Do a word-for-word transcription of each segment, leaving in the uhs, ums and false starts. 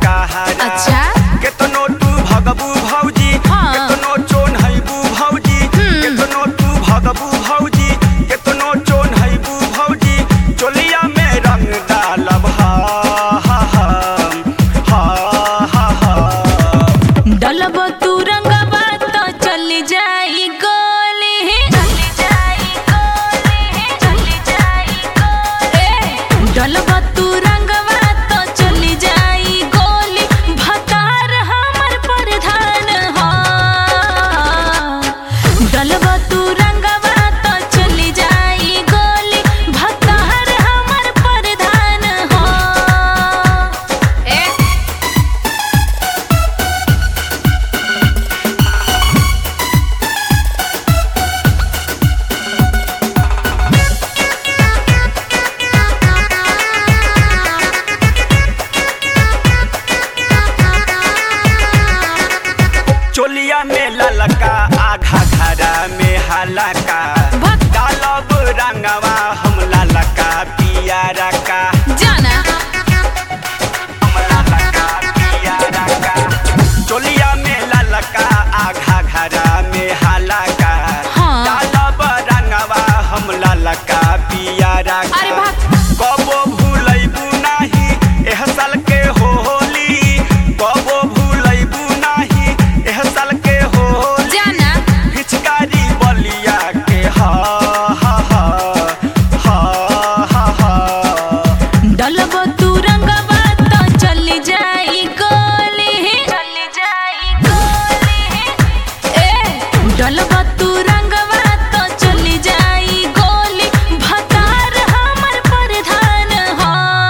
कहारा। अच्छा केतनो तू भगबू भौजी हाँ। केतनो चोन हैबू भौजी केतनो तू भगबू भौजी केतनो चोन हैबू भौजी चोलिया में रंग डालब हा हा हा हा हा हा। डलब तू रंगवा तो चली जाई गोली चली जाई गोली चली जाई गोली। डलब तू रंगवा तो चली जाई गोली भतार हमर प्रधान हो। डलब तू रंगवा तो चली जाई गोली भतार हमर प्रधान हो। ए चोलिया में ललका आघा घरा में हलका डालब रंगवा हम ललका पियारा का जाना हम ललका पियारा का। चोलिया में ललका आघा घरा में हलका हाँ। डालब रंगवा हम ललका पियारा अरे का। भाग। कबो भूलैबू नाही एह साल के होली कबो भूलैबू नाही एह साल के होली। जाना पिचकारी बलिया के हा हा हा हा हा हा। डलब तू रंगवा तो चली जाई गोली चली जाई गोली। ए डलब तू रंगवा तो चली जाई गोली भतार हमर प्रधान हो।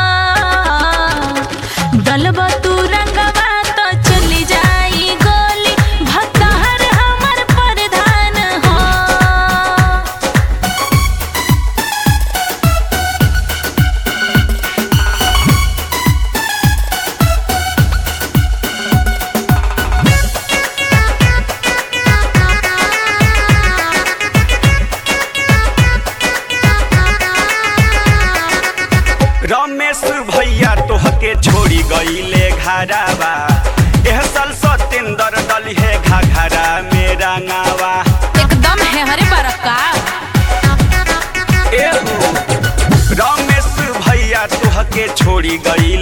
डलब तू रंगवा तो चली जाई गोली भतार हमर प्रधान हो। रमेश भैया तोहके छोड़ी गईले घरावा एह साल सतेंद्र डलिहे घाघरा में रंगावा। एकदम है हरे बरका एहू रमेश भैया तोहके छोड़ी गई